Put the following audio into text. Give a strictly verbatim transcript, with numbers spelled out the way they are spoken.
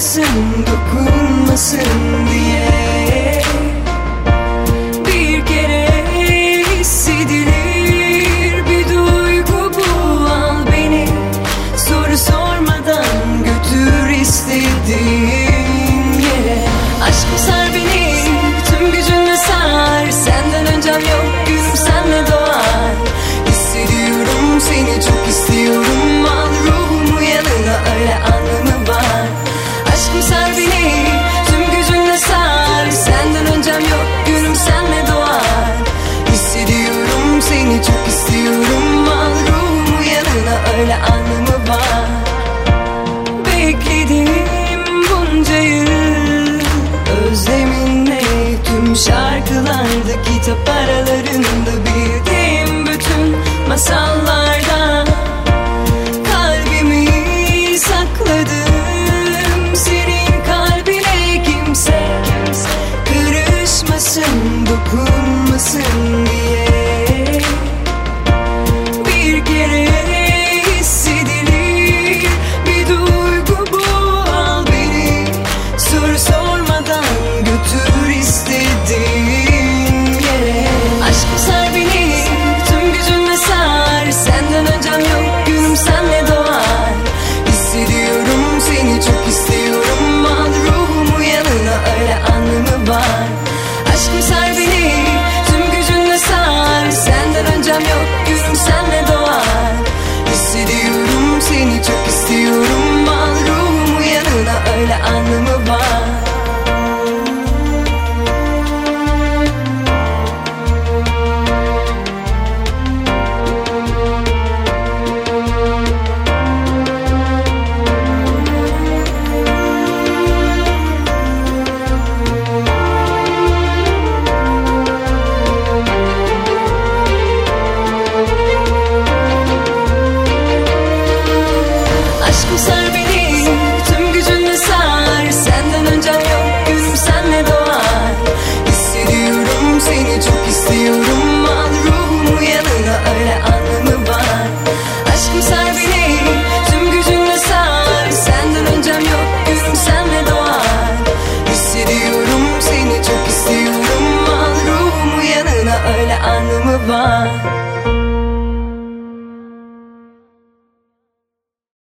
Karışmasın, dokunmasın diye. Bir kere hissedilir bir duygu bu, al beni. Soru sormadan götür istediğin yere. Aşkım sar beni, tüm gücünle sar. Senden öncem yok, günüm senle doğar. Hissediyorum seni, çok istiyorum. Al ruhumu yanına, öyle anlamı var. Aşkım sar beni, tüm gücünle sar. Senden öncem yok, günüm senle doğar. Hissediyorum seni, çok istiyorum. Al ruhumu yanına, öyle anlamı var. Bekledim bunca yıl özleminle, tüm şarkılarda, kitap aralarında, bildiğim bütün masallarda. Kalbimi sakladım senin kalbine, kimse karışmasın, dokunmasın diye. Bir kere hissedilir bir duygu bu, al beni. Soru sormadan götür istediğin yere. Aşkım sar beni, tüm gücünle sar. Senden öncem yok, günüm senle doğar. Hissediyorum seni, çok istiyorum. Al ruhumu yanına, öyle anlamı var. Aşkım sar beni, tüm gücünle sar. Senden öncem yok, günüm senle doğar. Hissediyorum seni, çok istiyorum. Al ruhumu yanına, öyle anlamı var. Aşkım sar beni, tüm gücünle sar. Senden öncem yok, günüm senle doğar. Hissediyorum seni, çok istiyorum. Al ruhumu yanına, öyle anlamı var. Aşkım sar beni, tüm gücünle sar. Senden öncem yok, günüm senle doğar. Hissediyorum seni, çok istiyorum. Al ruhumu yanına, öyle anlamı var.